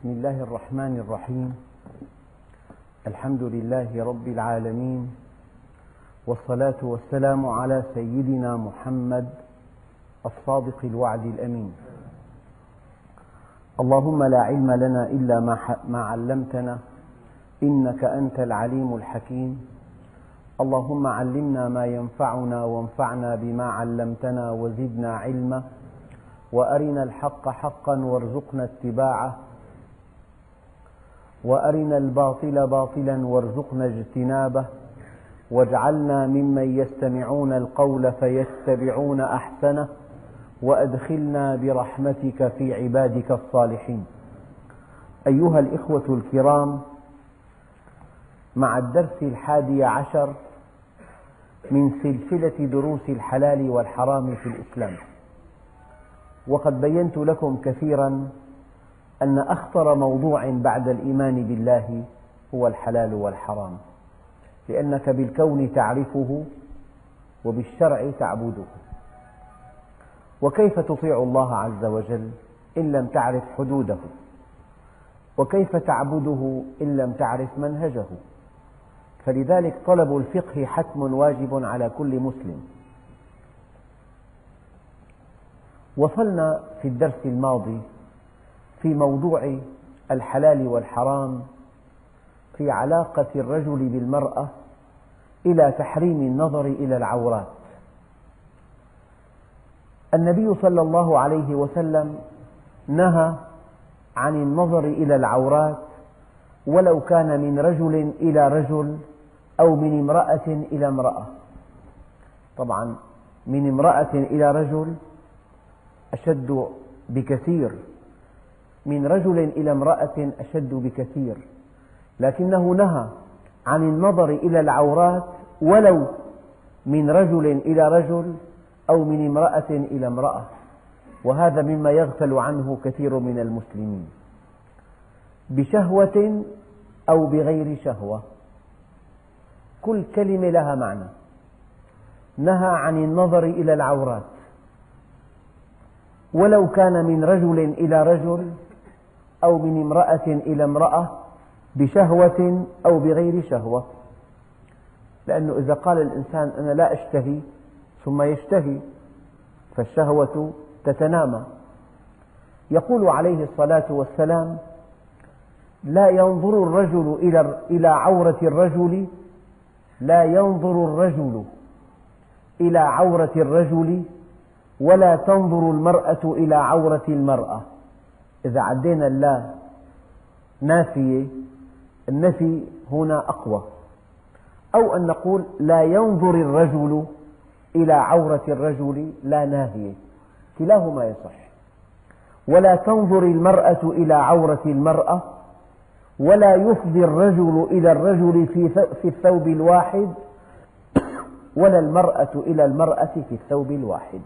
بسم الله الرحمن الرحيم. الحمد لله رب العالمين، والصلاة والسلام على سيدنا محمد الصادق الوعد الأمين. اللهم لا علم لنا إلا ما علمتنا إنك أنت العليم الحكيم. اللهم علمنا ما ينفعنا وانفعنا بما علمتنا وزدنا علما، وأرنا الحق حقا وارزقنا اتباعه، وأرنا الباطل باطلا وارزقنا اجتنابه، واجعلنا ممن يستمعون القول فيتبعون أحسنه، وأدخلنا برحمتك في عبادك الصالحين. أيها الإخوة الكرام، مع الدرس 11 من سلسلة دروس الحلال والحرام في الإسلام. وقد بينت لكم كثيرا أن أخطر موضوع بعد الإيمان بالله هو الحلال والحرام، لأنك بالكون تعرفه وبالشرع تعبده. وكيف تطيع الله عز وجل إن لم تعرف حدوده؟ وكيف تعبده إن لم تعرف منهجه؟ فلذلك طلب الفقه حتم واجب على كل مسلم. وصلنا في الدرس الماضي في موضوع الحلال والحرام في علاقة الرجل بالمرأة إلى تحريم النظر إلى العورات. النبي صلى الله عليه وسلم نهى عن النظر إلى العورات، ولو كان من رجل إلى رجل أو من امرأة إلى امرأة. طبعا من امرأة إلى رجل أشد بكثير، من رجل إلى امرأة أشد بكثير، لكنه نهى عن النظر إلى العورات ولو من رجل إلى رجل أو من امرأة إلى امرأة، وهذا مما يغفل عنه كثير من المسلمين، بشهوة أو بغير شهوة. كل كلمة لها معنى. نهى عن النظر إلى العورات ولو كان من رجل إلى رجل أو من امرأة إلى امرأة، بشهوة أو بغير شهوة. لأنه إذا قال الإنسان أنا لا أشتهي ثم يشتهي فالشهوة تتنامى. يقول عليه الصلاة والسلام: لا ينظر الرجل إلى عورة الرجل، لا ينظر الرجل إلى عورة الرجل، ولا تنظر المرأة إلى عورة المرأة. إذا عدينا اللا نافية، النفي هنا أقوى. أو أن نقول لا ينظر الرجل إلى عورة الرجل، لا ناهية، كلاهما يصح. ولا تنظر المرأة إلى عورة المرأة، ولا يفضي الرجل إلى الرجل في الثوب الواحد، ولا المرأة إلى المرأة في الثوب الواحد.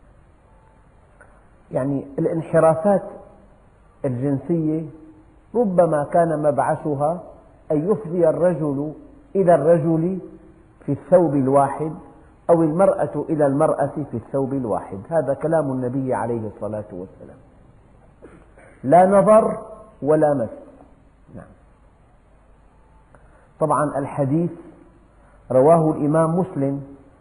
يعني الانحرافات الجنسية ربما كان مبعثها أن يفضي الرجل إلى الرجل في الثوب الواحد، أو المرأة إلى المرأة في الثوب الواحد. هذا كلام النبي عليه الصلاة والسلام. لا نظر ولا مس. نعم. طبعا الحديث رواه الإمام مسلم،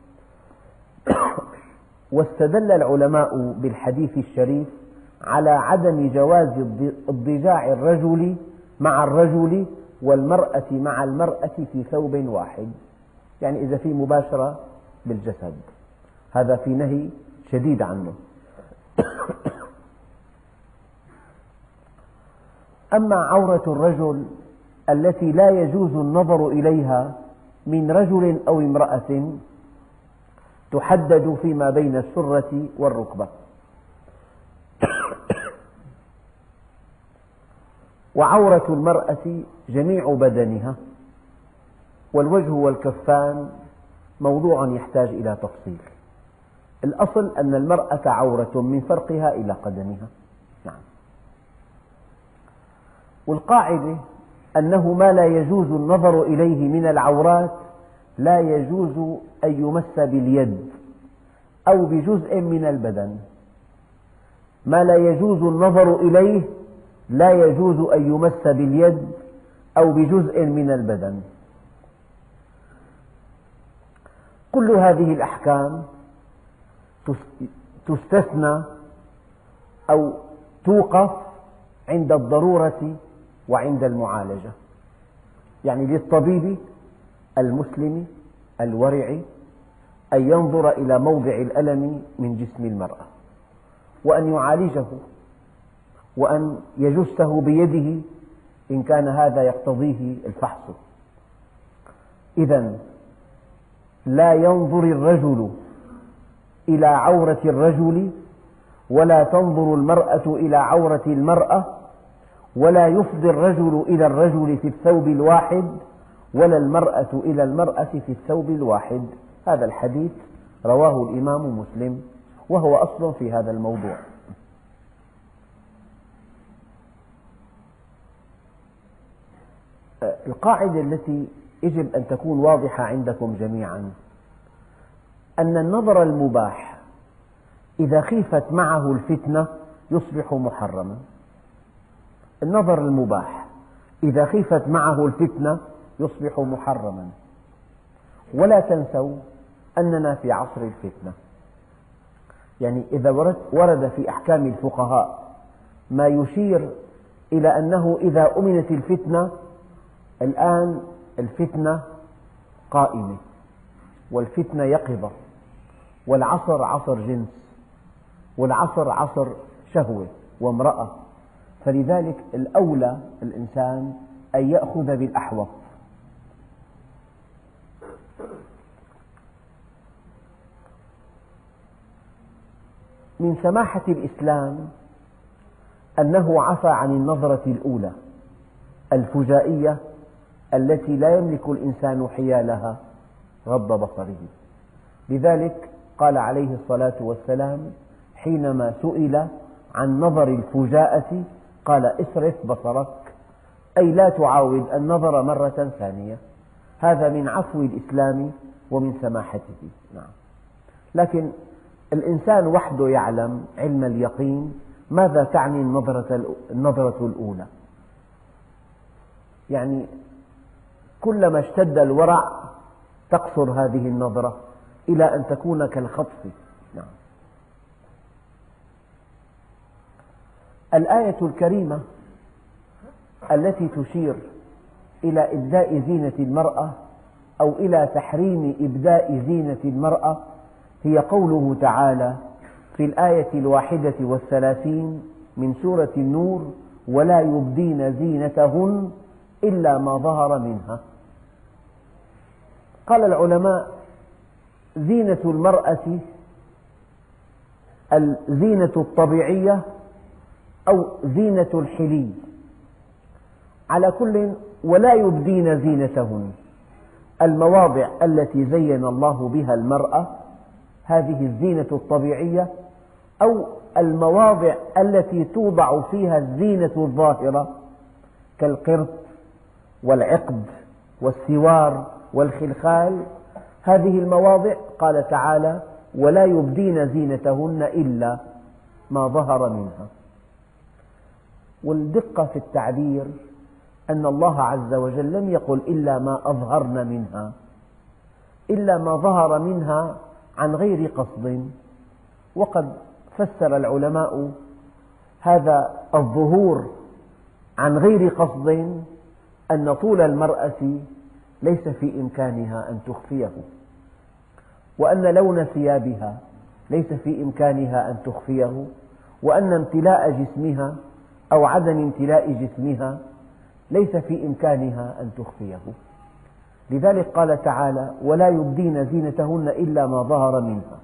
واستدل العلماء بالحديث الشريف على عدم جواز اضطجاع الرجل مع الرجل والمرأة مع المرأة في ثوب واحد. يعني إذا في مباشرة بالجسد، هذا في نهي شديد عنه. أما عورة الرجل التي لا يجوز النظر إليها من رجل أو امرأة تحدد فيما بين السرة والركبة. وعورة المرأة جميع بدنها، والوجه والكفان موضوع يحتاج إلى تفصيل. الأصل أن المرأة عورة من فرقها إلى قدمها. نعم. والقاعدة أنه ما لا يجوز النظر إليه من العورات لا يجوز أن يمس باليد أو بجزء من البدن. ما لا يجوز النظر إليه لا يجوز أن يمس باليد أو بجزء من البدن. كل هذه الأحكام تستثنى أو توقف عند الضرورة وعند المعالجة، يعني للطبيب المسلم الورع أن ينظر إلى موضع الألم من جسم المرأة وأن يعالجه وأن يجسه بيده إن كان هذا يقتضيه الفحص. إذن لا ينظر الرجل إلى عورة الرجل، ولا تنظر المرأة إلى عورة المرأة، ولا يفضي الرجل إلى الرجل في الثوب الواحد، ولا المرأة إلى المرأة في الثوب الواحد. هذا الحديث رواه الإمام مسلم، وهو أصل في هذا الموضوع. القاعدة التي يجب أن تكون واضحة عندكم جميعا أن النظر المباح إذا خيفت معه الفتنة يصبح محرما. النظر المباح إذا خيفت معه الفتنة يصبح محرما. ولا تنسوا أننا في عصر الفتنة، يعني إذا ورد في أحكام الفقهاء ما يشير إلى أنه إذا أمنت الفتنة، الآن الفتنة قائمة والفتنة يقظة، والعصر عصر جنس، والعصر عصر شهوة وامرأة، فلذلك الأولى الإنسان أن يأخذ بالأحوط. من سماحة الإسلام أنه عفى عن النظرة الأولى الفجائية التي لا يملك الإنسان حيالها غض بصره. لذلك قال عليه الصلاة والسلام حينما سئل عن نظر الفجاءة قال اصرف بصرك، أي لا تعاود النظر مرة ثانية. هذا من عفو الإسلام ومن سماحته. نعم. لكن الإنسان وحده يعلم علم اليقين ماذا تعني النظرة الأولى. يعني كلما اشتد الورع تقصر هذه النظرة إلى أن تكون كالخطف. نعم. الآية الكريمة التي تشير إلى إبداء زينة المرأة أو إلى تحريم إبداء زينة المرأة هي قوله تعالى في الآية 31 من سورة النور: ولا يبدين زينتهن إلا ما ظهر منها. قال العلماء: زينة المرأة الزينة الطبيعية أو زينة الحلي، على كل ولا يبدين زينتهن، المواضع التي زين الله بها المرأة هذه الزينة الطبيعية، أو المواضع التي توضع فيها الزينة الظاهرة كالقرط والعقد والسوار والخلخال. هذه المواضع قال تعالى: ولا يبدين زينتهن إلا ما ظهر منها. والدقة في التعبير أن الله عز وجل لم يقل إلا ما أظهرن منها، إلا ما ظهر منها عن غير قصد. وقد فسر العلماء هذا الظهور عن غير قصد أن طول المرأة ليس في إمكانها أن تخفيه، وأن لون ثيابها ليس في إمكانها أن تخفيه، وأن امتلاء جسمها أو عدم امتلاء جسمها ليس في إمكانها أن تخفيه. لذلك قال تعالى: ولا يبدين زينتهن إلا ما ظهر منها.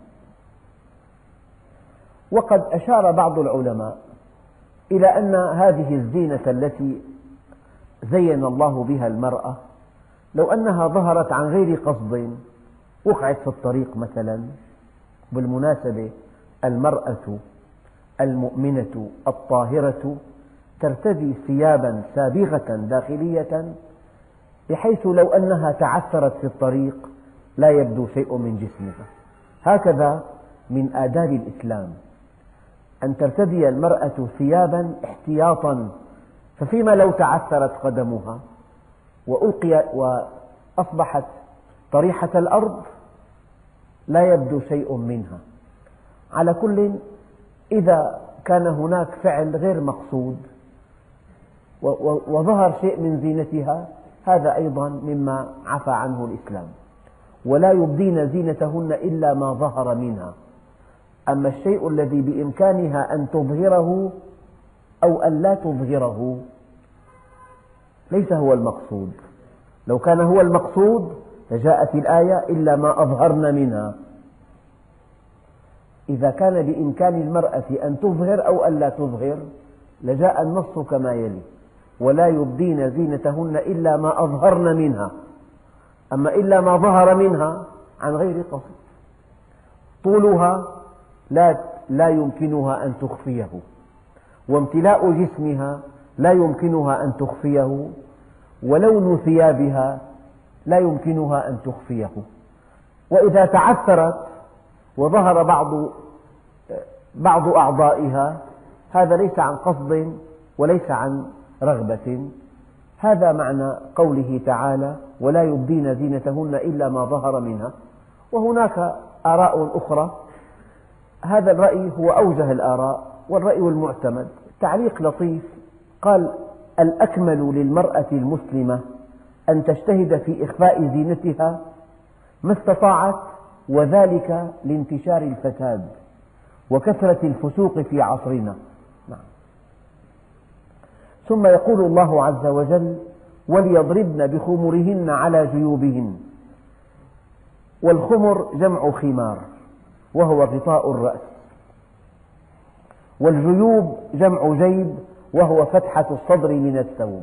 وقد أشار بعض العلماء إلى أن هذه الزينة التي زين الله بها المرأة لو أنها ظهرت عن غير قصد، وقعت في الطريق مثلا. بالمناسبة المرأة المؤمنة الطاهرة ترتدي ثيابا سابغة داخلية بحيث لو أنها تعثرت في الطريق لا يبدو شيء من جسمها. هكذا من آداب الإسلام أن ترتدي المرأة ثيابا احتياطا ففيما لو تعثرت قدمها وأصبحت طريحة الأرض لا يبدو شيء منها. على كل، إذا كان هناك فعل غير مقصود وظهر شيء من زينتها، هذا أيضا مما عفى عنه الإسلام. ولا يبدين زينتهن إلا ما ظهر منها. أما الشيء الذي بإمكانها أن تظهره أو أن لا تظهره ليس هو المقصود. لو كان هو المقصود لجاءت الآية إلا ما أظهرن منها. إذا كان بإمكان المرأة أن تظهر أو أن لا تظهر لجاء النص كما يلي: ولا يبدين زينتهن إلا ما أظهرن منها. أما إلا ما ظهر منها عن غير قصد. طولها لا يمكنها أن تخفيه، وامتلاء جسمها لا يمكنها أن تخفيه، ولون ثيابها لا يمكنها أن تخفيه. وإذا تعثرت وظهر بعض أعضائها، هذا ليس عن قصد وليس عن رغبة. هذا معنى قوله تعالى: ولا يبدين زينتهن إلا ما ظهر منها. وهناك آراء أخرى، هذا الرأي هو أوجه الآراء والرأي المعتمد. تعليق لطيف قال: الأكمل للمرأة المسلمة أن تجتهد في إخفاء زينتها ما استطاعت، وذلك لانتشار الفساد وكثرة الفسوق في عصرنا. ثم يقول الله عز وجل: وليضربن بخمرهن على جيوبهن. والخمر جمع خمار وهو غطاء الرأس، والجيوب جمع جيب وهو فتحة الصدر من الثوب.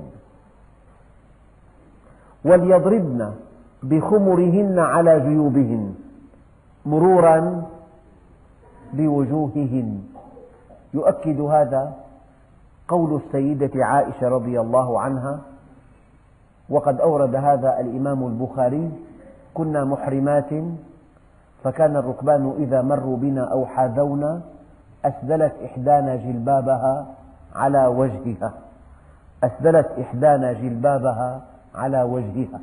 وليضربن بخمرهن على جيوبهن مرورا بوجوههن. يؤكد هذا قول السيدة عائشة رضي الله عنها، وقد أورد هذا الإمام البخاري: كنا محرمات فكان الركبان إذا مروا بنا أو حاذونا أسدلت إحدانا جلبابها على وجهها. أسدلت إحدانا جلبابها على وجهها.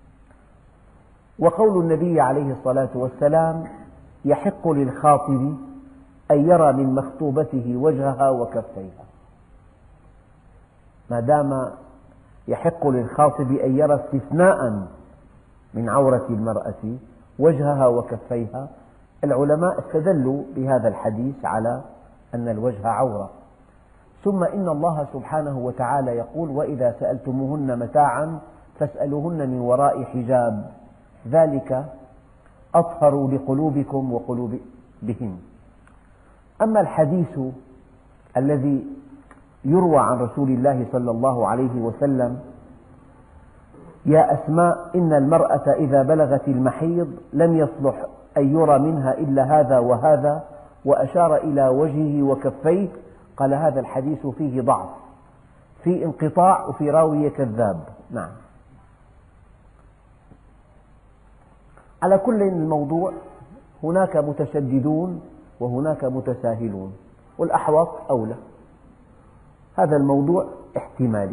وقول النبي عليه الصلاة والسلام: يحق للخاطب أن يرى من مخطوبته وجهها وكفيها. ما دام يحق للخاطب أن يرى استثناء من عورة المرأة وجهها وكفيها، العلماء استدلوا بهذا الحديث على أن الوجه عورة. ثم إن الله سبحانه وتعالى يقول: وإذا سألتموهن متاعا فاسألوهن من وراء حجاب ذلك أطهر لقلوبكم وقلوبهن. أما الحديث الذي يروى عن رسول الله صلى الله عليه وسلم: يا أسماء إن المرأة إذا بلغت المحيض لم يصلح أن يرى منها إلا هذا وهذا، وأشار إلى وجهه وكفيه، قال: هذا الحديث فيه ضعف، في انقطاع وفي راوية كذاب. نعم. على كل الموضوع هناك متشددون وهناك متساهلون، والأحوط أولى. هذا الموضوع احتمالي.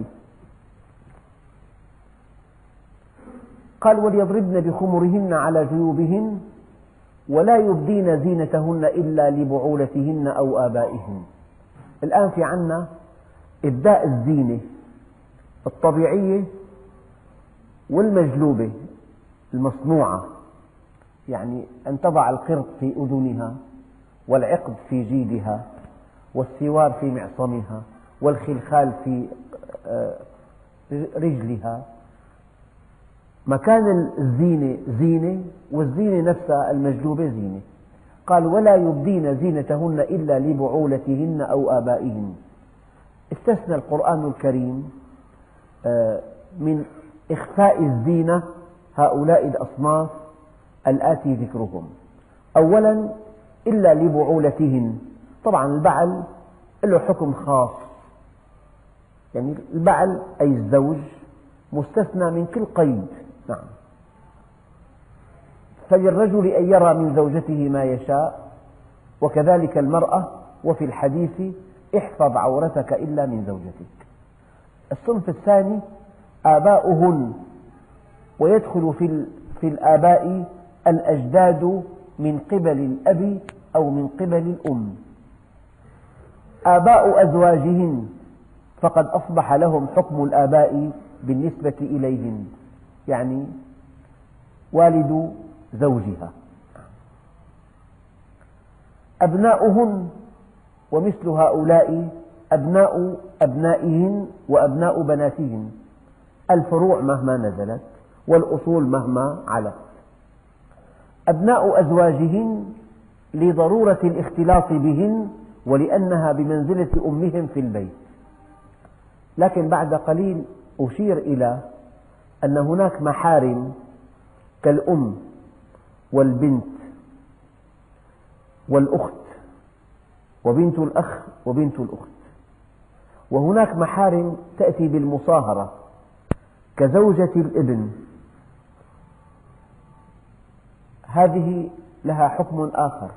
قال: وليضربن بخمرهن على جيوبهن ولا يبدين زينتهن إلا لبعولتهن أو آبائهن. الآن في عنا إبداء الزينة الطبيعية والمجلوبة المصنوعة، يعني أن تضع القرط في أذنها، والعقد في جيدها، والسوار في معصمها، والخلخال في رجلها. مكان الزينة زينة، والزينة نفسها المجلوبة زينة. قال: ولا يبدين زينتهن إلا لبعولتهن أو آبائهن. استثنى القرآن الكريم من إخفاء الزينة هؤلاء الأصناف الآتي ذكرهم. أولا: إلا لبعولتهن. طبعا البعل له حكم خاص، يعني البعل أي الزوج مستثنى من كل قيد. نعم. فللرجل أن يرى من زوجته ما يشاء، وكذلك المرأة. وفي الحديث: احفظ عورتك إلا من زوجتك. الصنف الثاني آباؤهن، ويدخل في الآباء الأجداد من قبل الأب أو من قبل الأم. آباء أزواجهن فقد أصبح لهم حكم الآباء بالنسبة إليهن، يعني والد زوجها. أبناؤهن، ومثل هؤلاء أبناء أبنائهن وأبناء بناتهن، الفروع مهما نزلت والأصول مهما علت. أبناء أزواجهن لضرورة الاختلاط بهن ولأنها بمنزلة أمهم في البيت، لكن بعد قليل أشير إلى أن هناك محارم كالأم والبنت والأخت وبنت الأخ وبنت الأخت، وهناك محارم تأتي بالمصاهرة كزوجة الابن، هذه لها حكم آخر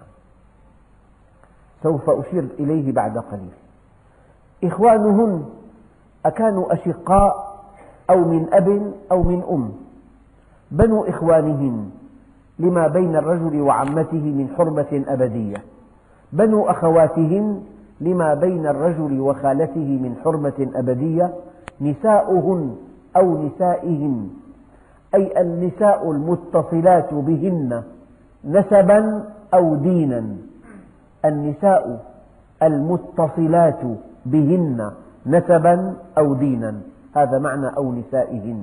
سوف أشير إليه بعد قليل. إخوانهن أكانوا أشقاء أو من أب أو من أم، بنو إخوانهن لما بين الرجل وعمته من حرمة أبدية، بنو أخواتهن لما بين الرجل وخالته من حرمة أبدية، نساؤهن أو نسائهن أي النساء المتصلات بهن نسبا أو دينا، النساء المتصلات بهن نسبا أو دينا، هذا معنى أو نسائهن.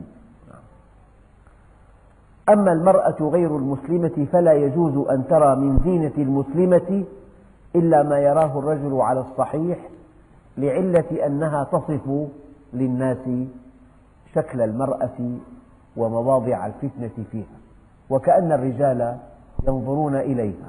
أما المرأة غير المسلمة فلا يجوز أن ترى من زينة المسلمة إلا ما يراه الرجل على الصحيح، لعلة أنها تصف للناس شكل المرأة ومواضع الفتنة فيها، وكأن الرجال ينظرون إليها.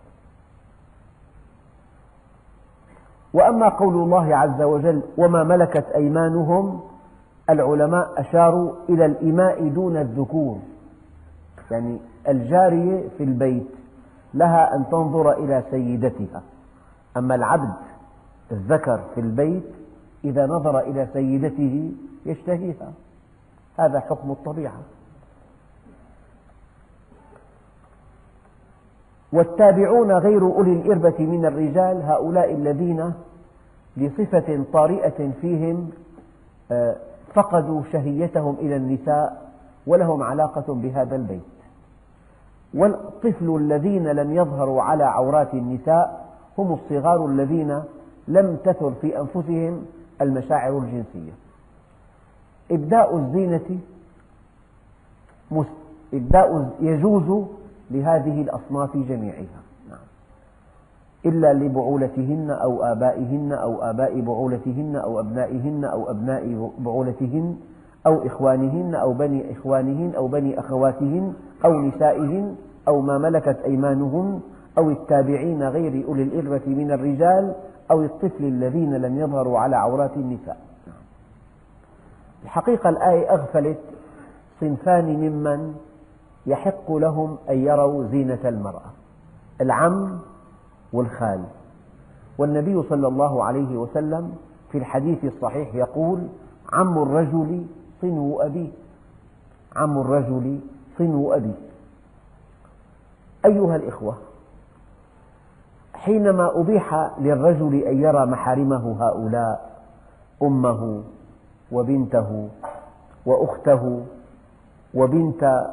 وأما قول الله عز وجل وما ملكت أيمانهم، العلماء أشاروا إلى الإماء دون الذكور، يعني الجارية في البيت لها أن تنظر إلى سيدتها، أما العبد الذكر في البيت إذا نظر إلى سيدته يشتهيها، هذا حكم الطبيعة. والتابعون غير أولي الإربة من الرجال هؤلاء الذين لصفة طارئة فيهم فقدوا شهيتهم إلى النساء ولهم علاقة بهذا البيت. والطفل الذين لم يظهروا على عورات النساء هم الصغار الذين لم تثر في أنفسهم المشاعر الجنسية. إبداء الزينة يجوز لهذه الأصناف جميعها، إلا لبعولتهن أو آبائهن أو آباء بعولتهن أو أبنائهن أو أبناء بعولتهن أو إخوانهن أو بني إخوانهن أو بني أخواتهن أو نسائهن أو ما ملكت أيمانهن أو التابعين غير أولي الإربة من الرجال أو الطفل الذين لم يظهروا على عورات النساء. الحقيقة الآية أغفلت صنفان ممن يحق لهم أن يروا زينة المرأة: العم والخال. والنبي صلى الله عليه وسلم في الحديث الصحيح يقول: عم الرجل صنو أبيه، عم الرجل صنو أبيه. أيها الإخوة، حينما أبيح للرجل أن يرى محارمه هؤلاء أمه وبنته وأخته وبنت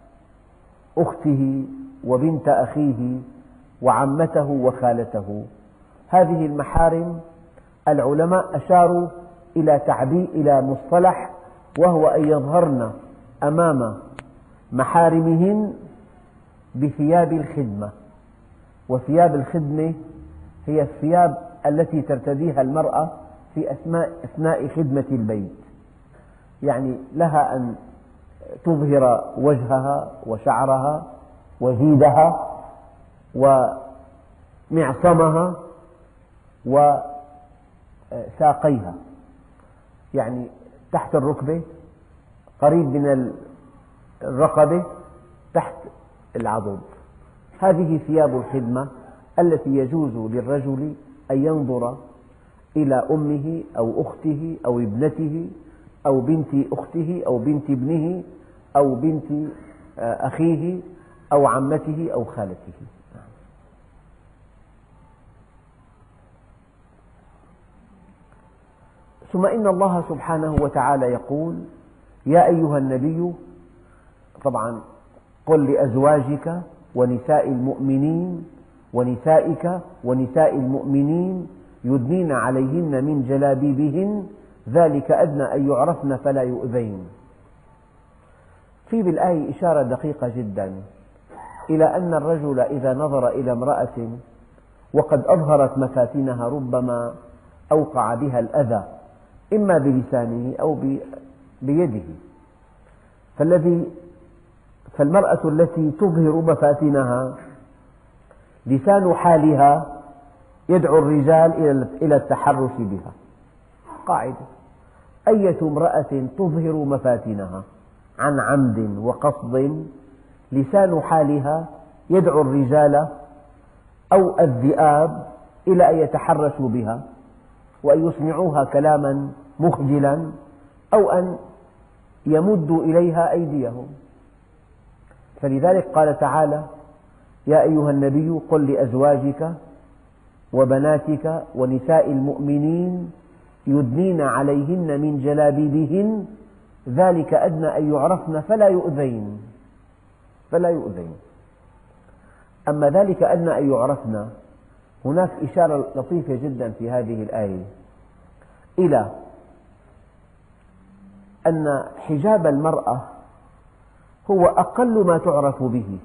أخته وبنت أخيه وعمته وخالته، هذه المحارم العلماء أشاروا إلى مصطلح، وهو أن يظهرن أمام محارمهن بثياب الخدمة. وثياب الخدمة هي الثياب التي ترتديها المرأة في أثناء خدمة البيت، يعني لها أن تظهر وجهها وشعرها وزيدها ومعصمها وساقيها، يعني تحت الركبة، قريب من الرقبة، تحت العضد. هذه ثياب الخدمة التي يجوز للرجل أن ينظر إلى أمه أو أخته أو ابنته أو بنت أخته أو بنت ابنه أو بنت أخيه أو عمته أو خالته. ثم إن الله سبحانه وتعالى يقول: يا أيها النبي، طبعا قل لأزواجك ونساء المؤمنين ونسائك ونساء المؤمنين يدنين عليهن من جلابيبهن ذلك أدنى أن يعرفن فلا يؤذين. في بالآية إشارة دقيقة جدا إلى أن الرجل إذا نظر إلى امرأة وقد أظهرت مفاتنها ربما أوقع بها الأذى إما بلسانه أو بيده، فالمرأة التي تظهر مفاتنها لسان حالها يدعو الرجال إلى التحرش بها. قاعدة: أية امرأة تظهر مفاتنها عن عمد وقصد لسان حالها يدعو الرجال أو الذئاب إلى أن يتحرشوا بها وأن يسمعوها كلاما مخجلا أو أن يمدوا إليها أيديهم. فلذلك قال تعالى: يا أيها النبي قل لأزواجك وبناتك ونساء المؤمنين يدنين عليهن من جلابيبهن ذلك أدنى أن يعرفن فلا يؤذين. أما ذلك أدنى أن يعرفن، هناك إشارة لطيفة جدا في هذه الآية إلى أن حجاب المرأة هو أقل ما تعرف به.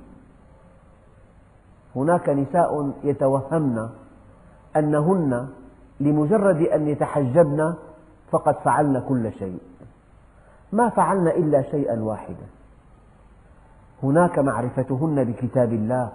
هناك نساء يتوهمن أنهن لمجرد أن يتحجبن فقد فعلن كل شيء. ما فعلن إلا شيئا واحدا: هناك معرفتهن بكتاب الله،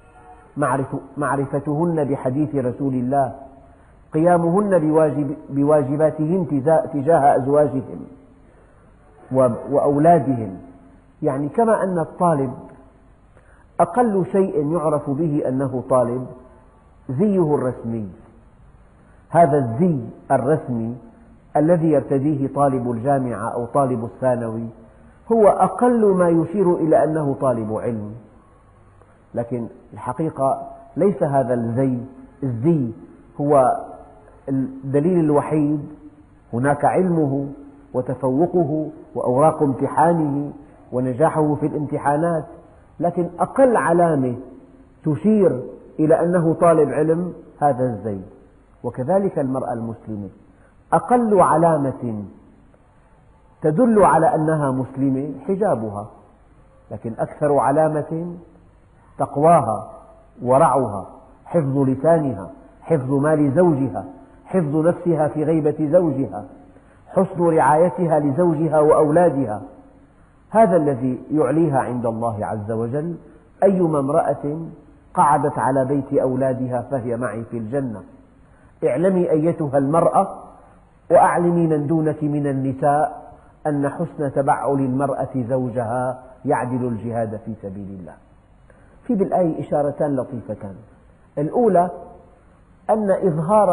معرفتهن بحديث رسول الله، قيامهن بواجباتهن تجاه أزواجهن وأولادهن. يعني كما أن الطالب أقل شيء يعرف به أنه طالب زيه الرسمي، هذا الزي الرسمي الذي يرتديه طالب الجامعة أو طالب الثانوي هو أقل ما يشير إلى أنه طالب علم، لكن الحقيقة ليس هذا الزي هو الدليل الوحيد. هناك علمه وتفوقه وأوراق امتحانه ونجاحه في الامتحانات، لكن أقل علامة تشير إلى أنه طالب علم هذا الزي. وكذلك المرأة المسلمة أقل علامة تدل على أنها مسلمة حجابها، لكن أكثر علامة تقواها ورعها، حفظ لسانها، حفظ مال زوجها، حفظ نفسها في غيبة زوجها، حسن رعايتها لزوجها وأولادها. هذا الذي يعليها عند الله عز وجل. أيما امرأة قعدت على بيت أولادها فهي معي في الجنة. اعلمي أيتها المرأة وأعلمي من دونك من النساء أن حسن تبعل المرأة زوجها يعدل الجهاد في سبيل الله. في بالآية إشارتان لطيفتان: الأولى أن إظهار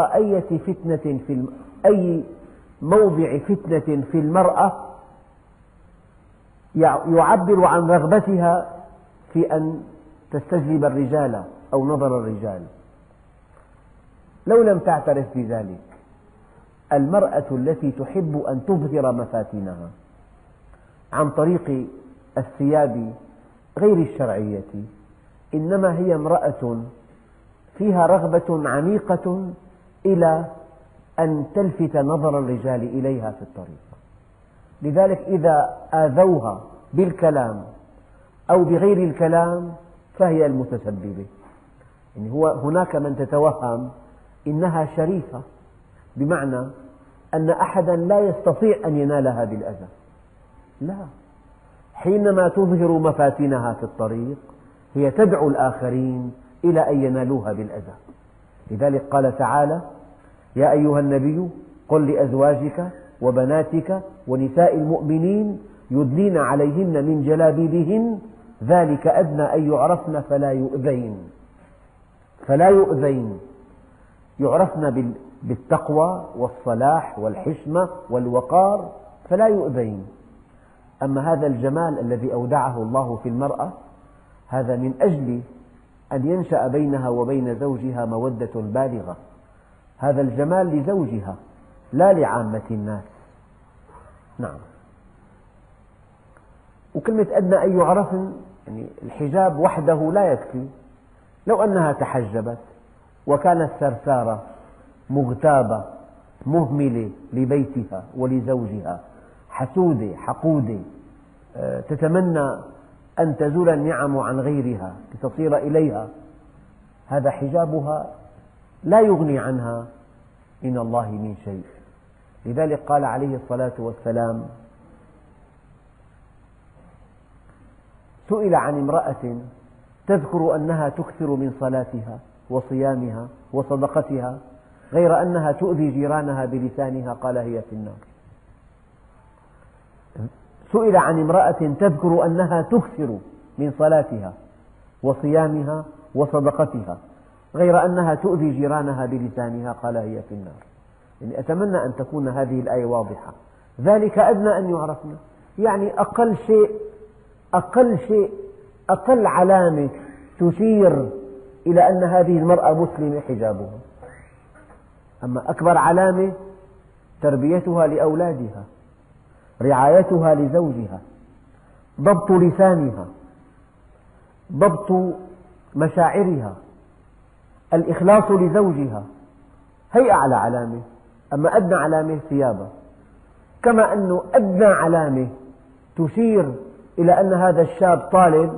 أي موضع فتنة في المرأة يعبر عن رغبتها في أن تستجلب الرجال أو نظر الرجال. لو لم تعترف بذلك، المرأة التي تحب أن تظهر مفاتنها عن طريق الثياب غير الشرعية إنما هي امرأة فيها رغبة عميقة إلى أن تلفت نظر الرجال إليها في الطريق. لذلك إذا آذوها بالكلام أو بغير الكلام فهي المتسببة. يعني هناك من تتوهم إنها شريفة، بمعنى أن أحدا لا يستطيع أن ينالها بالأذى. لا، حينما تظهر مفاتنها في الطريق هي تدعو الآخرين إلى أن ينالوها بالأذى. لذلك قال تعالى: يا أيها النبي قل لأزواجك وبناتك ونساء المؤمنين يدنين عليهن من جلابيبهن ذلك أدنى أن يعرفن فلا يؤذين. يعرفن بالتقوى والصلاح والحشمة والوقار فلا يؤذين. أما هذا الجمال الذي أودعه الله في المرأة هذا من أجل أن ينشأ بينها وبين زوجها مودة بالغة، هذا الجمال لزوجها لا لعامة الناس. نعم. وكلمة أدنى أن يعرفن يعني الحجاب وحده لا يكفي، لو أنها تحجبت وكانت ثرثارة مغتابة مهملة لبيتها ولزوجها، حسودة حقودة، تتمنى أن تزول النعم عن غيرها لتصير إليها، هذا حجابها لا يغني عنها من الله من شيء. لذلك قال عليه الصلاة والسلام: سئل عن امرأة تذكر أنها تكثر من صلاتها وصيامها وصدقتها غير أنها تؤذي جيرانها بلسانها، قال: هي في النار. سئل عن امرأة تذكر أنها تكثر من صلاتها وصيامها وصدقتها غير أنها تؤذي جيرانها بلسانها، قال: هي في النار. يعني أتمنى أن تكون هذه الآية واضحة. ذلك أدنى أن يعرفن، يعني أقل علامة تشير إلى أن هذه المرأة مسلمة حجابها. أما أكبر علامة تربيتها لأولادها، رعايتها لزوجها، ضبط لسانها، ضبط مشاعرها، الإخلاص لزوجها، هي أعلى علامة. أما أدنى علامة ثيابها، كما أن أدنى علامة تشير إلى أن هذا الشاب طالب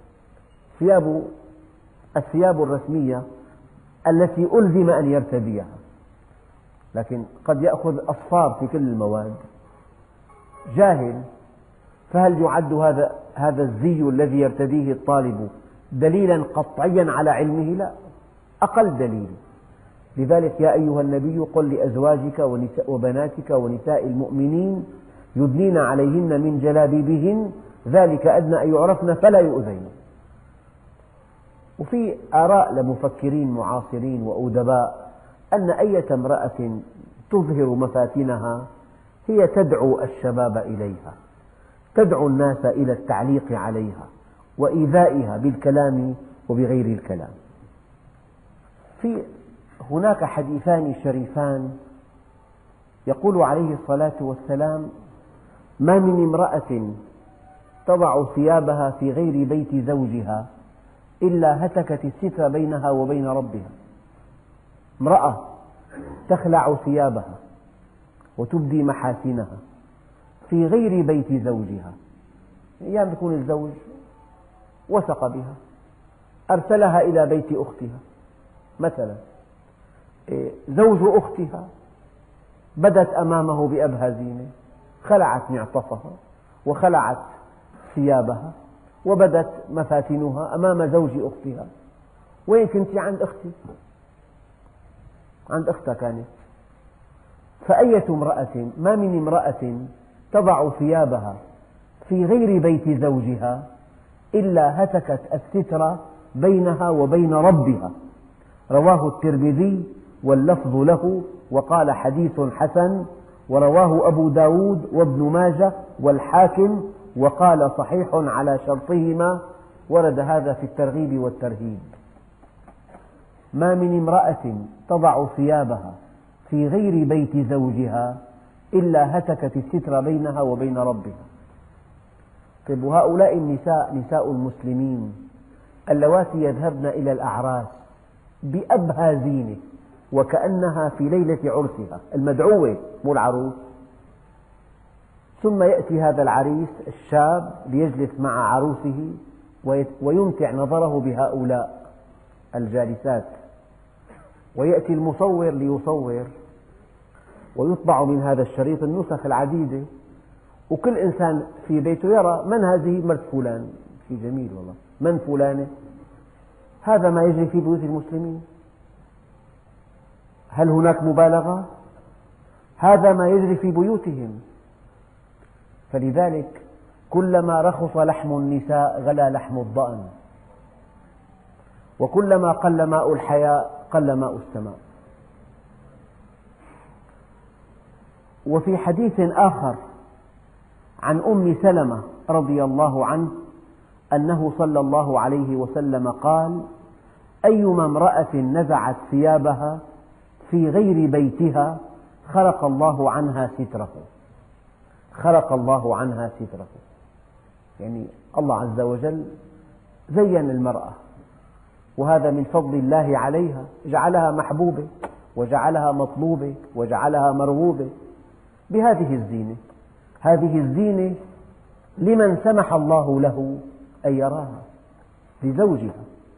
الثياب الرسمية التي ألزم أن يرتديها، لكن قد يأخذ أصفار في كل المواد، جاهل، فهل يعد هذا الزي الذي يرتديه الطالب دليلا قطعيا على علمه؟ لا، أقل دليل. لذلك يا أيها النبي قل لأزواجك وبناتك ونساء المؤمنين يدنين عليهن من جلابيبهن ذلك أدنى أن يعرفن فلا يؤذين. وفي آراء لمفكرين معاصرين وأدباء أن أية امرأة تظهر مفاتنها هي تدعو الشباب إليها، تدعو الناس إلى التعليق عليها وإيذائها بالكلام وبغير الكلام. هناك حديثان شريفان يقول عليه الصلاة والسلام: ما من امرأة تضع ثيابها في غير بيت زوجها إلا هتكت الستر بينها وبين ربها. امرأة تخلع ثيابها وتبدي محاسنها في غير بيت زوجها، أيام يكون الزوج وثق بها، أرسلها إلى بيت أختها مثلا، زوج أختها بدت أمامه بأبهى زينة، خلعت معطفها وخلعت ثيابها وبدت مفاتنها أمام زوج أختها. وين كنت؟ عند أختي، عند أختها كانت. فأية امرأة، ما من امرأة تضع ثيابها في غير بيت زوجها إلا هتكت الستر بينها وبين ربها. رواه الترمذي واللفظ له وقال: حديث حسن. ورواه أبو داود وابن ماجه والحاكم وقال: صحيح على شرطهما. ورد هذا في الترغيب والترهيب. ما من امرأة تضع ثيابها في غير بيت زوجها إلا هتكت الستر بينها وبين ربها. طيب، وهؤلاء النساء، نساء المسلمين اللواتي يذهبن إلى الأعراس بأبهى زينة وكأنها في ليلة عرسها، المدعوة مو العروس، ثم يأتي هذا العريس الشاب ليجلس مع عروسه ويمتع نظره بهؤلاء الجالسات، ويأتي المصور ليصور ويطبع من هذا الشريط النسخ العديدة، وكل إنسان في بيته يرى من هذه مرت فلان، شيء جميل والله، من فلانة. هذا ما يجري في بيوت المسلمين. هل هناك مبالغة؟ هذا ما يجري في بيوتهم. فلذلك كلما رخص لحم النساء غلا لحم الضأن، وكلما قل ماء الحياء قل ماء السماء. وفي حديث آخر عن أم سلمة رضي الله عنه أنه صلى الله عليه وسلم قال: أيما امرأة نزعت ثيابها في غير بيتها خلق الله عنها ستره. خلق الله عنها ستره، يعني الله عز وجل زين المرأة، وهذا من فضل الله عليها، جعلها محبوبة وجعلها مطلوبة وجعلها مرغوبة بهذه الزينة. هذه الزينة لمن سمح الله له أن يراها، لزوجها.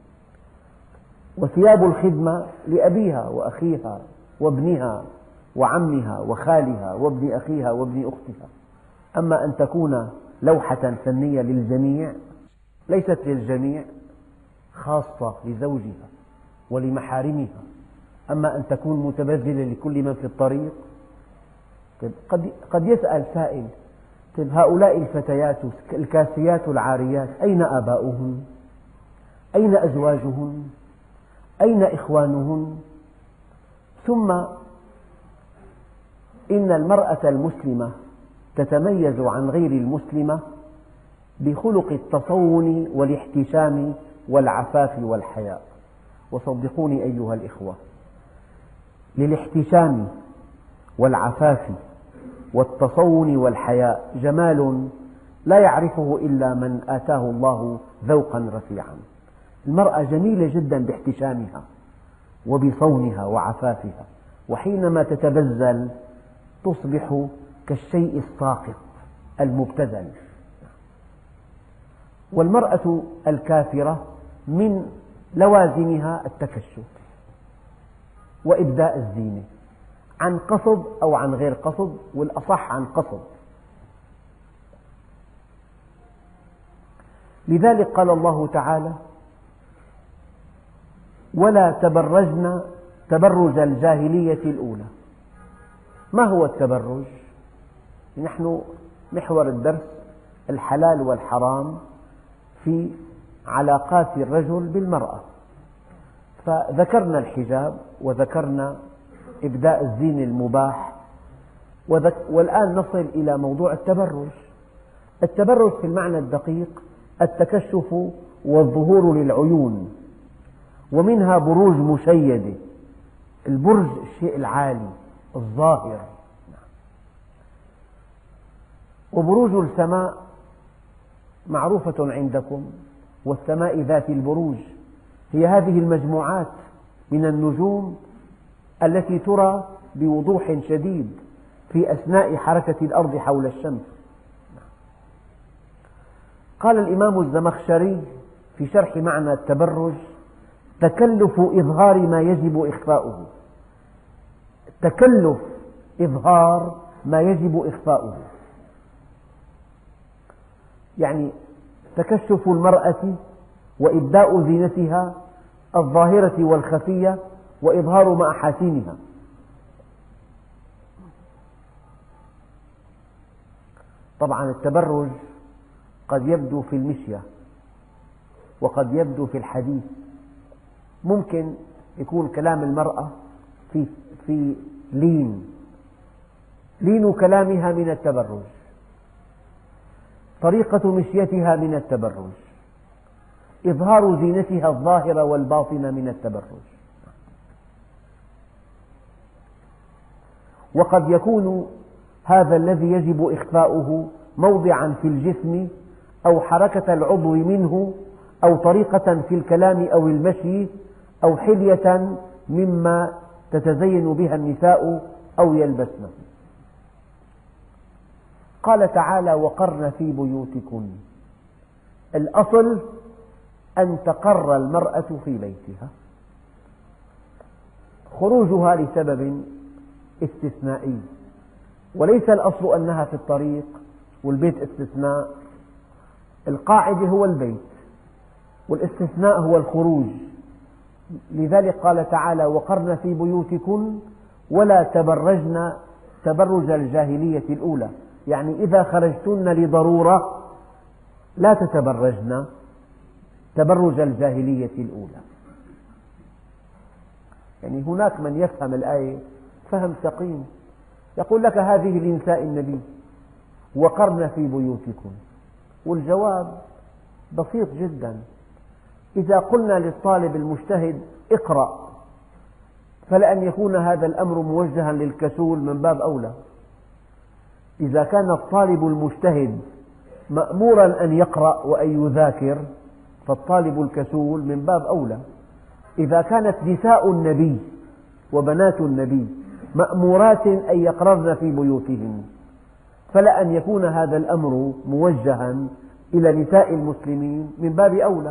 وثياب الخدمة لأبيها وأخيها وابنها وعمها وخالها وابن أخيها وابن أختها. أما أن تكون لوحة فنية للجميع، ليست للجميع، خاصة لزوجها ولمحارمها. أما أن تكون متبذلة لكل من في الطريق. قد يسأل سائل: هؤلاء الفتيات الكاسيات العاريات أين آباؤهن؟ أين أزواجهن؟ أين إخوانهن؟ ثم إن المرأة المسلمة تتميز عن غير المسلمة بخلق التصون والاحتشام والعفاف والحياء. وصدقوني أيها الإخوة، للاحتشام والعفاف والتصون والحياء جمال لا يعرفه إلا من آتاه الله ذوقا رفيعا. المرأة جميلة جدا باحتشامها وبصونها وعفافها، وحينما تتبذل تصبح كالشيء الساقط المبتذل. والمرأة الكافرة من لوازمها التكشف وإبداء الزينة، عن قصد أو عن غير قصد، والأصح عن قصد. لذلك قال الله تعالى: ولا تبرجن تبرج الجاهلية الأولى. ما هو التبرج؟ نحن محور الدرس الحلال والحرام في علاقات الرجل بالمرأة، فذكرنا الحجاب وذكرنا إبداء الزينة المباح، والآن نصل إلى موضوع التبرج. التبرج في المعنى الدقيق التكشف والظهور للعيون، ومنها بروج مشيدة. البرج الشيء العالي الظاهر، وبروج السماء معروفة عندكم، والسماء ذات البروج هي هذه المجموعات من النجوم التي ترى بوضوح شديد في أثناء حركة الأرض حول الشمس. قال الإمام الزمخشري في شرح معنى التبرج: تكلف إظهار ما يجب إخفاؤه. تكلف إظهار ما يجب إخفاؤه، يعني تكشف المرأة وإبداء زينتها الظاهرة والخفية وإظهار محاسنها. طبعا التبرج قد يبدو في المشية وقد يبدو في الحديث. ممكن يكون كلام المرأة في لين كلامها من التبرج، طريقة مشيتها من التبرج، إظهار زينتها الظاهرة والباطنة من التبرج. وقد يكون هذا الذي يجب إخفاؤه موضعا في الجسم أو حركة العضو منه أو طريقة في الكلام أو المشي أو حلية مما تتزين بها النساء أو يلبسنه. قال تعالى: وقرن في بيوتكن. الأصل أن تقر المرأة في بيتها، خروجها لسبب استثنائي، وليس الأصل أنها في الطريق والبيت استثناء. القاعدة هو البيت والاستثناء هو الخروج. لذلك قال تعالى: وقرن في بيوتكن ولا تبرجن تبرج الجاهلية الأولى، يعني إذا خرجتن لضرورة لا تتبرجن تبرج الجاهلية الأولى. يعني هناك من يفهم الآية فهم سقيم، يقول لك هذه لنساء النبي وقرن في بيوتكن. والجواب بسيط جدا. إذا قلنا للطالب المجتهد اقرأ، فلأن يكون هذا الأمر موجها للكسول من باب أولى. إذا كان الطالب المجتهد مأمورا أن يقرأ وأن يذاكر، فالطالب الكسول من باب أولى. إذا كانت نساء النبي وبنات النبي مأمورات أن يقررن في بيوتهن، فلأن يكون هذا الأمر موجها إلى نساء المسلمين من باب أولى.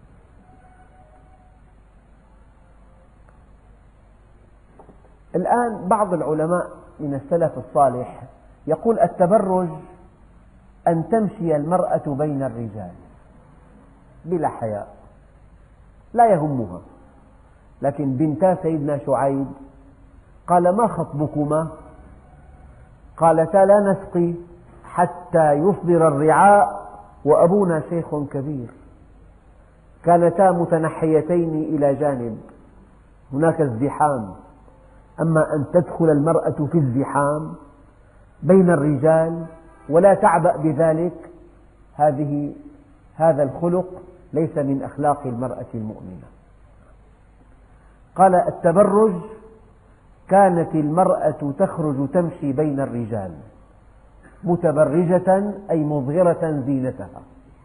الآن بعض العلماء من السلف الصالح يقول التبرج أن تمشي المرأة بين الرجال بلا حياء، لا يهمها. لكن بنتا سيدنا شعيب قال ما خطبكما؟ قالتا لا نسقي حتى يصدر الرعاء وأبونا شيخ كبير. كانتا متنحيتين إلى جانب، هناك ازدحام. أما أن تدخل المرأة في الزحام بين الرجال ولا تعبأ بذلك، هذا الخلق ليس من أخلاق المرأة المؤمنة. قال التبرج كانت المرأة تخرج تمشي بين الرجال متبرجة أي مظهرة زينتها.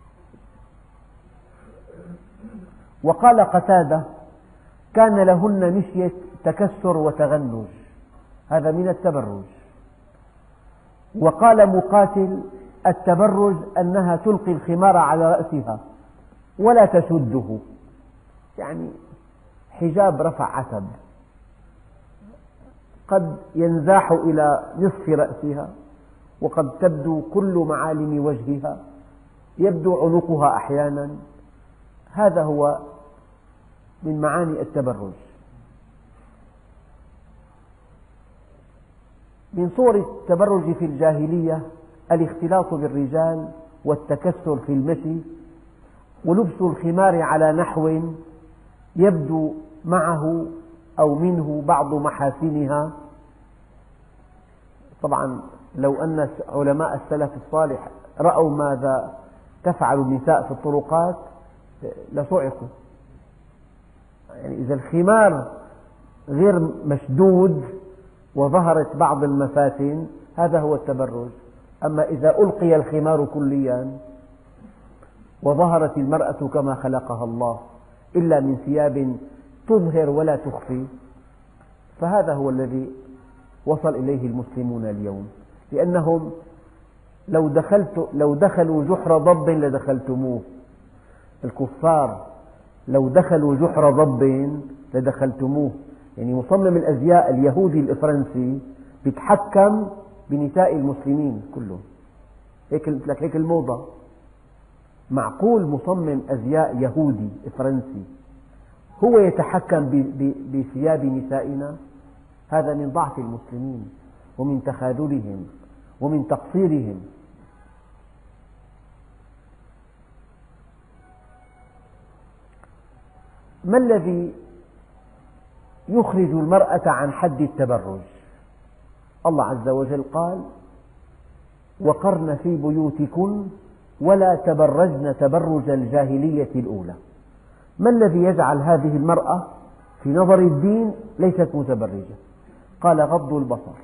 وقال قتادة كان لهن مشية تكسر وتغنج، هذا من التبرج. وقال مقاتل التبرج أنها تلقي الخمار على رأسها ولا تشده، يعني حجاب رفع عتب قد ينزاح إلى نصف رأسها، وقد تبدو كل معالم وجهها، يبدو عنقها أحيانا. هذا هو من معاني التبرج. من صور التبرج في الجاهلية الاختلاط بالرجال والتكسر في المشي ولبس الخمار على نحو يبدو معه أو منه بعض محاسنها. طبعا لو أن علماء السلف الصالح رأوا ماذا تفعل النساء في الطرقات لصعقوا. يعني إذا الخمار غير مشدود وظهرت بعض المفاتن هذا هو التبرج. أما إذا ألقي الخمار كليا وظهرت المرأة كما خلقها الله إلا من ثياب تظهر ولا تخفي، فهذا هو الذي وصل إليه المسلمون اليوم. لأنهم لو دخلوا جحر ضب لدخلتموه. الكفار لو دخلوا جحر ضب لدخلتموه. يعني مصمم الأزياء اليهودي الفرنسي يتحكم بنساء المسلمين كلهم. هيك الموضة. معقول مصمم أزياء يهودي فرنسي هو يتحكم بثياب نسائنا؟ هذا من ضعف المسلمين ومن تخاذلهم ومن تقصيرهم. ما الذي يخرج المرأة عن حد التبرج؟ الله عز وجل قال وقرن في بيوتكن ولا تبرجن تبرج الجاهلية الأولى. ما الذي يجعل هذه المرأة في نظر الدين ليست متبرجة؟ قال غض البصر،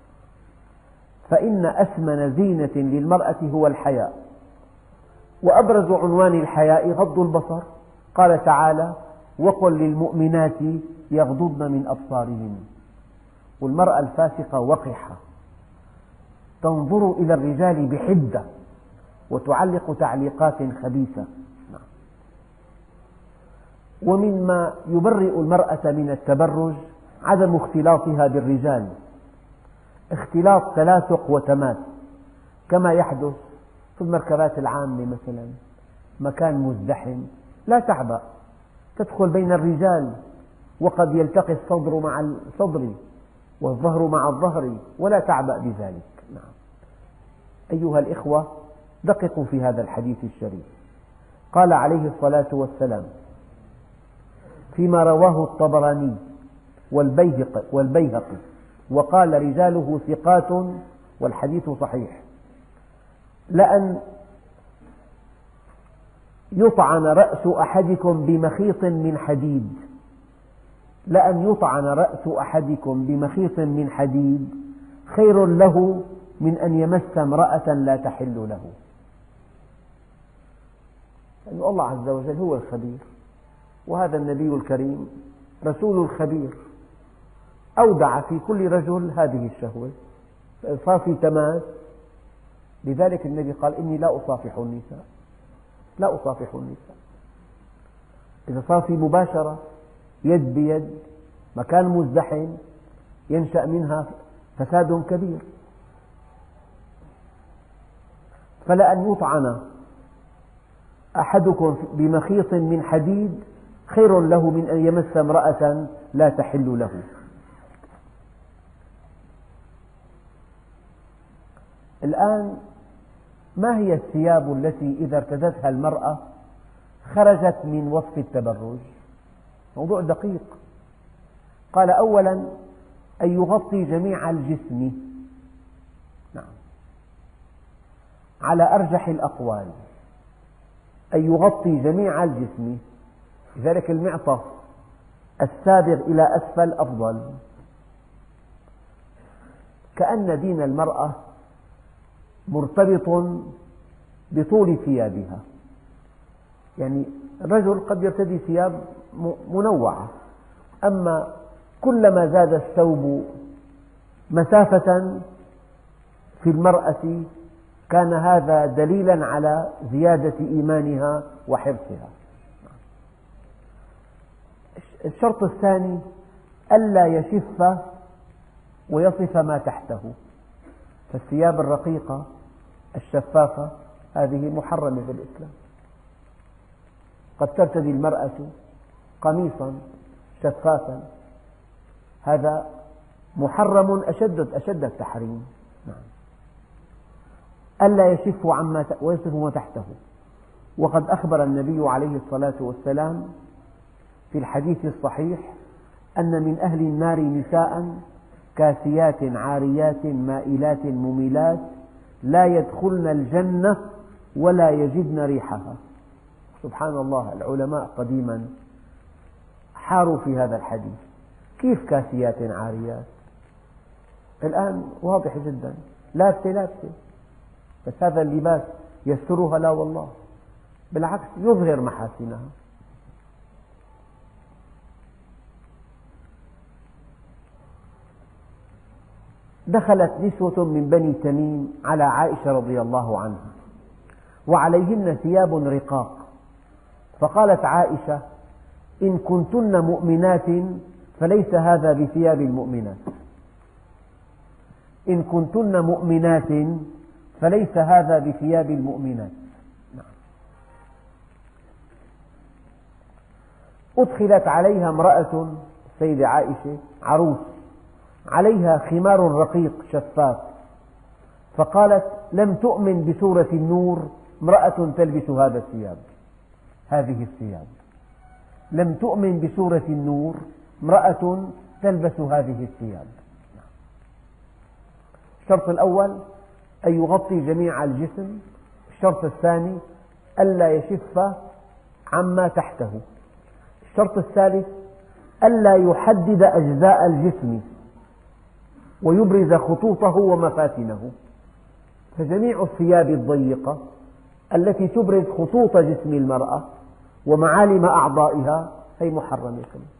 فإن أثمن زينة للمرأة هو الحياء، وأبرز عنوان الحياء غض البصر. قال تعالى وقل للمؤمنات يغضضن من أبصارهن. والمرأة الفاسقة وقحة تنظر إلى الرجال بحدة وتعلق تعليقات خبيثة. ومما يبرئ المرأة من التبرج عدم اختلاطها بالرجال، اختلاط تلاصق وتماس كما يحدث في المركبات العامة مثلا، مكان مزدحم لا تعبأ تدخل بين الرجال وقد يلتقي الصدر مع الصدر والظهر مع الظهر ولا تعبأ بذلك. نعم. أيها الإخوة دققوا في هذا الحديث الشريف. قال عليه الصلاة والسلام فيما رواه الطبراني والبيهقي وقال رجاله ثقات والحديث صحيح: لأن يطعن رأس أحدكم بمخيط من حديد، لأن يطعن رأس أحدكم بمخيط من حديد خير له من أن يمس امرأة لا تحل له. لأن الله عز وجل هو الخبير، وهذا النبي الكريم رسول الخبير، أودع في كل رجل هذه الشهوة، صار في تماس. لذلك النبي قال: إني لا أصافح النساء، لا أصافح النساء. إذا صار في مباشرة يد بيد، مكان مزدحم، ينشأ منها فساد كبير. فلأن يطعن أحدكم بمخيط من حديد خير له من أن يمس امرأة لا تحل له. الآن، ما هي الثياب التي إذا ارتدتها المرأة خرجت من وصف التبرج؟ موضوع دقيق. قال: أولاً أن يغطي جميع الجسم، نعم، على أرجح الأقوال أن يغطي جميع الجسم، لذلك المعطف السابغ إلى أسفل أفضل. كأن دين المرأة مرتبط بطول ثيابها، يعني الرجل قد يرتدي ثياب منوعة، أما كلما زاد الثوب مسافة في المرأة كان هذا دليلا على زيادة إيمانها وحرصها. الشرط الثاني ألا يشف ويصف ما تحته، فالثياب الرقيقة الشفافة هذه محرمة في الإسلام. قد ترتدي المرأة قميصا شفافا، هذا محرم أشد التحريم. ألا يشف ويصف ما تحته. وقد أخبر النبي عليه الصلاة والسلام في الحديث الصحيح أن من أهل النار نساء كاسيات عاريات مائلات مميلات لا يدخلن الجنة ولا يجدن ريحها. سبحان الله، العلماء قديما حاروا في هذا الحديث. كيف كاسيات عاريات؟ الآن واضح جدا، لابسة، بس هذا اللباس يسترها؟ لا والله، بالعكس يظهر محاسنها. دخلت نسوة من بني تميم على عائشة رضي الله عنها وعليهن ثياب رقاق، فقالت عائشة: إن كنتن مؤمنات فليس هذا بثياب المؤمنات، إن كنتن مؤمنات فليس هذا بثياب المؤمنات. أدخلت عليها امرأة، السيدة عائشة عروس، عليها خمار رقيق شفاف، فقالت: لم تؤمن بسورة النور امرأة تلبس هذه الثياب، لم تؤمن بسورة النور امرأة تلبس هذه الثياب. الشرط الأول أن يغطي جميع الجسم، الشرط الثاني ألا يشف عما تحته، الشرط الثالث ألا يحدد أجزاء الجسم ويبرز خطوطه ومفاتنه. فجميع الثياب الضيقة التي تبرز خطوط جسم المرأة ومعالم أعضائها هي محرمة.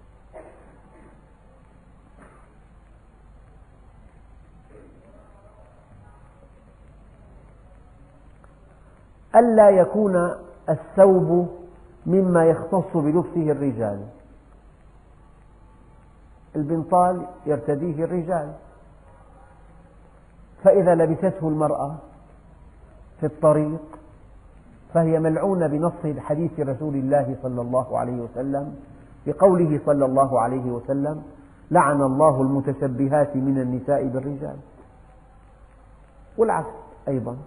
ألا يكون الثوب مما يختص بلبسه الرجال، البنطال يرتديه الرجال، فإذا لبسته المرأة في الطريق فهي ملعونة بنص حديث رسول الله صلى الله عليه وسلم بقوله صلى الله عليه وسلم: لعن الله المتشبهات من النساء بالرجال، والعكس أيضا.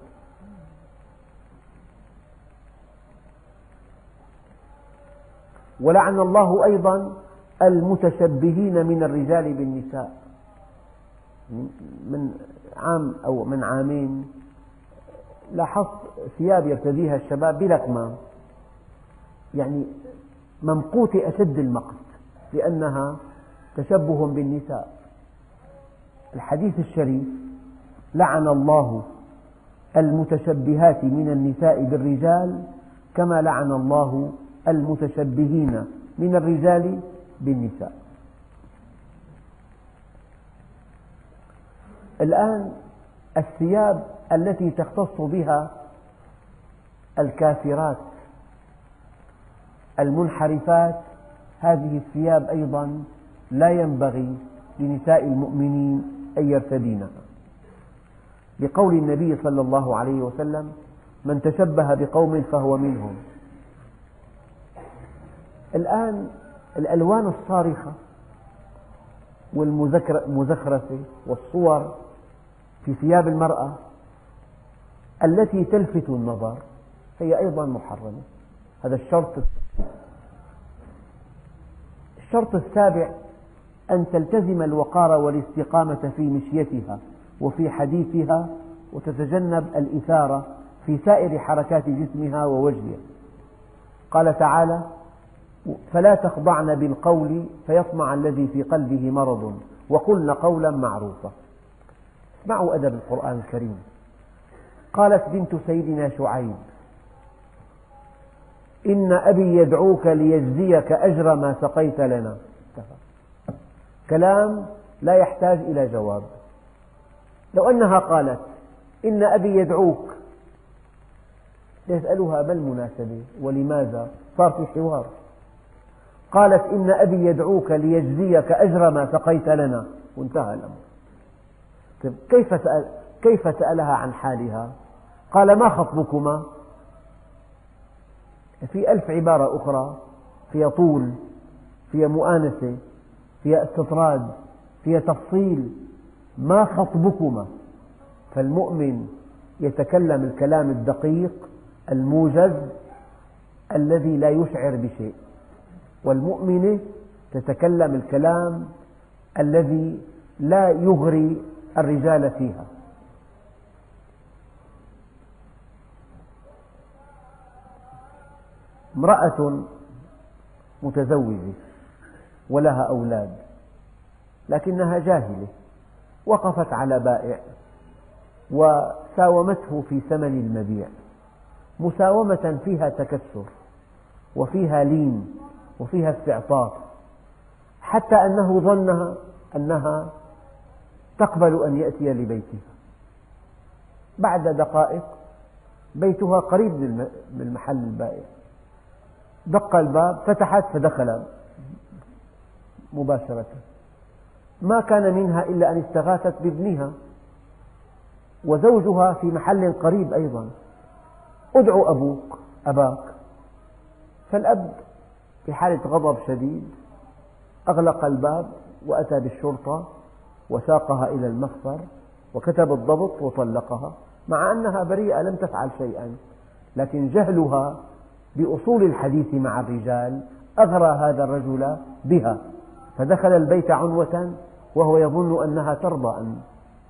ولعن الله أيضا المتشبهين من الرجال بالنساء. من عام أو من عامين لاحظت ثياب يرتديها الشباب بلا كمام، يعني ممقوتة أشد المقت لأنها تشبه بالنساء. الحديث الشريف: لعن الله المتشبهات من النساء بالرجال كما لعن الله المتشبهين من الرجال بالنساء. الآن الثياب التي تختص بها الكافرات المنحرفات، هذه الثياب أيضا لا ينبغي لنساء المؤمنين أن يرتدينها، لقول النبي صلى الله عليه وسلم: من تشبه بقوم فهو منهم. الآن الألوان الصارخة والمزخرفة والصور في ثياب المرأة التي تلفت النظر هي أيضا محرمة. هذا الشرط السابع: أن تلتزم الوقار والاستقامة في مشيتها وفي حديثها، وتتجنب الإثارة في سائر حركات جسمها ووجهها. قال تعالى: فلا تخضعن بالقول فيطمع الذي في قلبه مرض وقلن قولا معروفا. اسمعوا أدب القرآن الكريم. قالت بنت سيدنا شعيب: إن أبي يدعوك ليجزيك أجر ما سقيت لنا. كلام لا يحتاج إلى جواب. لو أنها قالت: إن أبي يدعوك، يسألها ما المناسبة ولماذا، صار في حوار. قالت: إن أبي يدعوك ليجزيك أجر ما سقيت لنا، وانتهى الأمر. كيف سألها عن حالها؟ قال: ما خطبكما؟ في 1000 عبارة أخرى فيها طول، فيها مؤانسة، فيها استطراد، فيها تفصيل. ما خطبكما؟ فالمؤمن يتكلم الكلام الدقيق الموجز الذي لا يشعر بشيء، والمؤمنة تتكلم الكلام الذي لا يغري الرجال فيها. امرأة متزوجة ولها أولاد لكنها جاهلة، وقفت على بائع وساومته في ثمن المبيع، مساومة فيها تكسر وفيها لين وفيها استعطاف، حتى أنه ظنها أنها تقبل أن يأتي لبيتها. بعد دقائق بيتها قريب من محل البائع، دق الباب، فتحت فدخل مباشرة. ما كان منها إلا أن استغاثت بابنها، وزوجها في محل قريب أيضا. ادعو أباك. فالأب في حالة غضب شديد أغلق الباب وأتى بالشرطة وساقها إلى المخفر وكتب الضبط وطلقها، مع أنها بريئة لم تفعل شيئا، لكن جهلها بأصول الحديث مع الرجال أغرى هذا الرجل بها، فدخل البيت عنوة وهو يظن أنها ترضى أن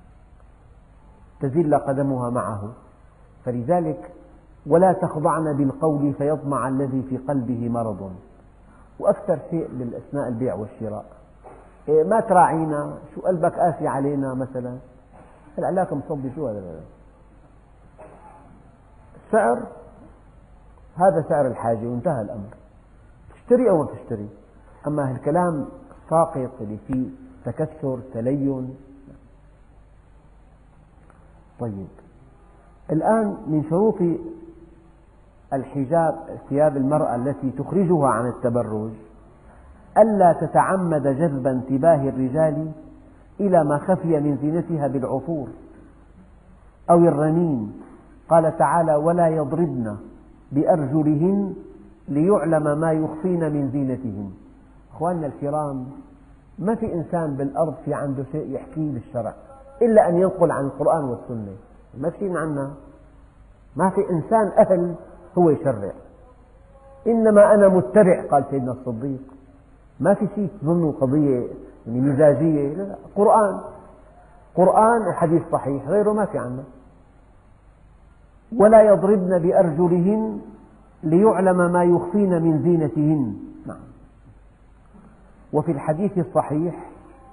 تزل قدمها معه. فلذلك: ولا تخضعن بالقول فيطمع الذي في قلبه مرض. وأكثر شيء بالأثناء البيع والشراء: ما تراعينا، شو قلبك قاسي علينا مثلا، العلاك مصبي، شو هذا؟ السعر هذا سعر الحاجة وانتهى الأمر، تشتري أو ما تشتري. أما الكلام الساقط اللي فيه تكسر تلين. طيب، الآن من شروط الحجاب ثياب المرأة التي تخرجها عن التبرج ألا تتعمد جذب انتباه الرجال إلى ما خفي من زينتها بالعطور أو الرنين. قال تعالى: ولا يضربن بأرجلهن ليعلم ما يخفين من زينتهن. أخواننا الكرام، ما في إنسان بالأرض في عنده شيء يحكيه بالشرع إلا أن ينقل عن القرآن والسنة. ما في عنا، ما في إنسان أهل هو يشرع، إنما أنا متبع، قال سيدنا الصديق. ما في شيء تظنوا قضية مزاجية، لا، قرآن. قرآن وحديث صحيح، غيره ما في عنا. ولا يضربن بأرجلهن ليعلم ما يخفين من زينتهن. نعم. وفي الحديث الصحيح،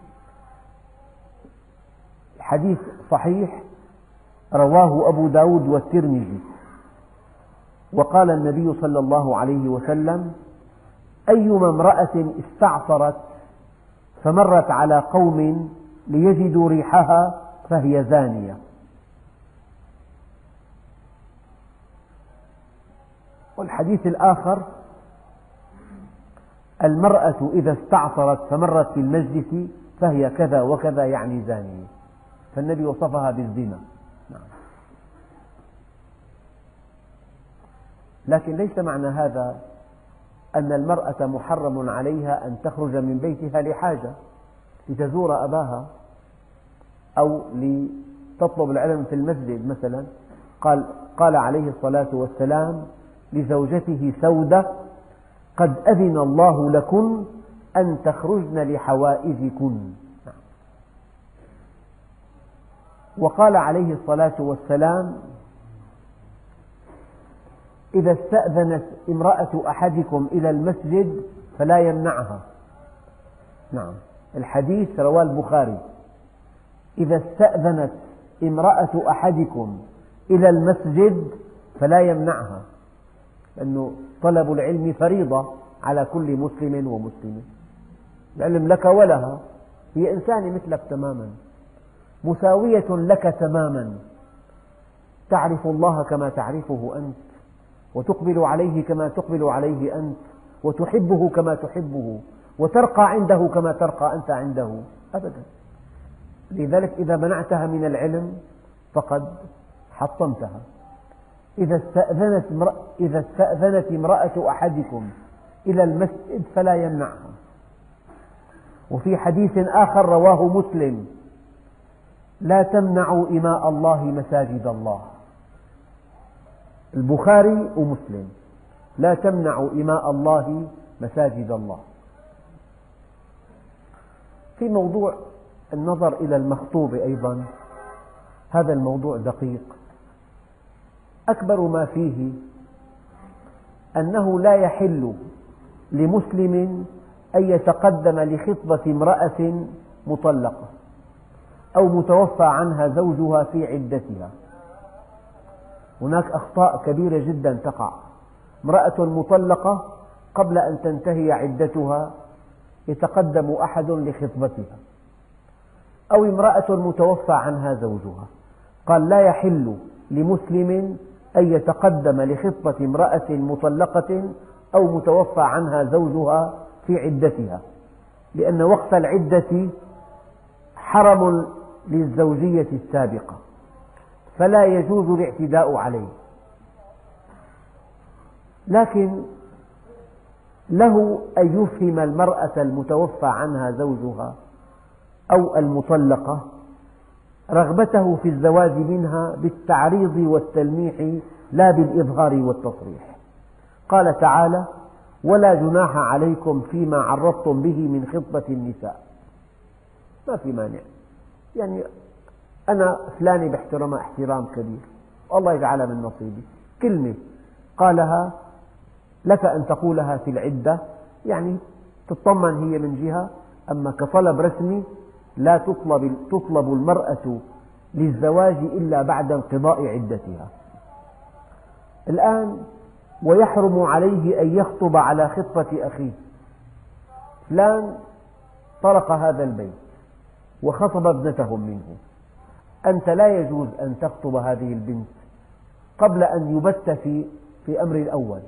حديث صحيح رواه أبو داود والترمذي، وقال النبي صلى الله عليه وسلم: أيما امرأة استعطرت فمرت على قوم ليجدوا ريحها فهي زانية. والحديث الآخر: المرأة إذا استعطرت فمرت في المجلس فهي كذا وكذا، يعني زانية. فالنبي وصفها بالزنا. نعم. لكن ليس معنى هذا أن المرأة محرم عليها أن تخرج من بيتها لحاجة، لتزور أباها أو لتطلب العلم في المسجد مثلا. قال عليه الصلاة والسلام لزوجته سودة: قد أذن الله لكن أن تخرجن لحوائجكن. وقال عليه الصلاة والسلام: إذا استأذنت امرأة أحدكم إلى المسجد فلا يمنعها. نعم، الحديث رواه البخاري: إذا استأذنت امرأة أحدكم إلى المسجد فلا يمنعها، لأنه طلب العلم فريضة على كل مسلم ومسلمة. العلم لك ولها، هي إنسانة مثلك تماما، مساوية لك تماما، تعرف الله كما تعرفه أنت، وتقبل عليه كما تقبل عليه أنت، وتحبه كما تحبه، وترقى عنده كما ترقى أنت عنده. أبدا. لذلك إذا منعتها من العلم فقد حطمتها. إذا استأذنت امرأة أحدكم إلى المسجد فلا يمنعها. وفي حديث آخر رواه مسلم: لا تمنعوا إماء الله مساجد الله. البخاري ومسلم: لا تمنعوا إماء الله مساجد الله. في موضوع النظر إلى المخطوبة أيضا، هذا الموضوع دقيق. أكبر ما فيه أنه لا يحل لمسلم أن يتقدم لخطبة امرأة مطلقة أو متوفى عنها زوجها في عدتها. هناك أخطاء كبيرة جدا تقع. امرأة مطلقة قبل أن تنتهي عدتها يتقدم أحد لخطبتها، أو امرأة متوفى عنها زوجها. قال: لا يحل لمسلم أن يتقدم لخطبة امرأة مطلقة أو متوفى عنها زوجها في عدتها، لأن وقت العدة حرم للزوجية السابقة، فلا يجوز الاعتداء عليه. لكن له أن يفهم المرأة المتوفى عنها زوجها أو المطلقة رغبته في الزواج منها بالتعريض والتلميح، لا بالإظهار والتصريح. قال تعالى: ولا جناح عليكم فيما عرضتم به من خطبة النساء. ما في مانع، يعني أنا فلانة باحترامها احترام كبير، والله يجعلها من نصيبي. كلمة قالها لك أن تقولها في العدة، يعني تطمن هي من جهة. أما كطلب رسمي لا تطلب المرأة للزواج إلا بعد انقضاء عدتها. الآن: ويحرم عليه أن يخطب على خطبة أخيه. فلان طرق هذا البيت وخطب ابنته منه، أنت لا يجوز أن تخطب هذه البنت قبل أن يبت في أمر الأول.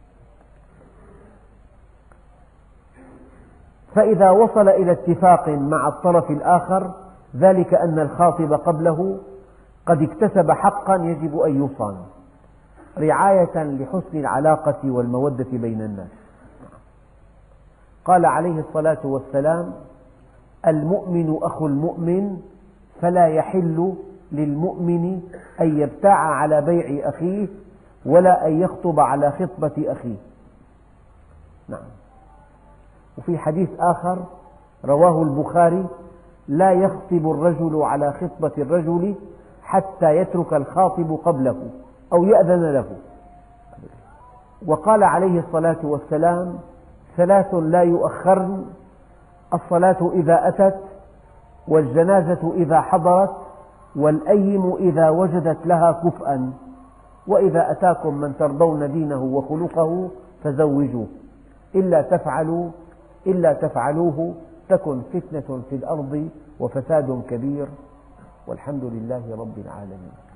فإذا وصل إلى اتفاق مع الطرف الآخر، ذلك أن الخاطب قبله قد اكتسب حقا يجب أن يصان، رعاية لحسن العلاقة والمودة بين الناس. قال عليه الصلاة والسلام: المؤمن أخو المؤمن، فلا يحل للمؤمن أن يبتاع على بيع أخيه ولا أن يخطب على خطبة أخيه. نعم. وفي حديث آخر رواه البخاري: لا يخطب الرجل على خطبة الرجل حتى يترك الخاطب قبله أو يأذن له. وقال عليه الصلاة والسلام: ثلاث لا يؤخرن: الصلاة إذا أتت، والجنازة إذا حضرت، والأيم إذا وجدت لها كفءا. وإذا أتاكم من ترضون دينه وخلقه فزوجوه، إلا تفعلوه تكن فتنة في الأرض وفساد كبير، والحمد لله رب العالمين.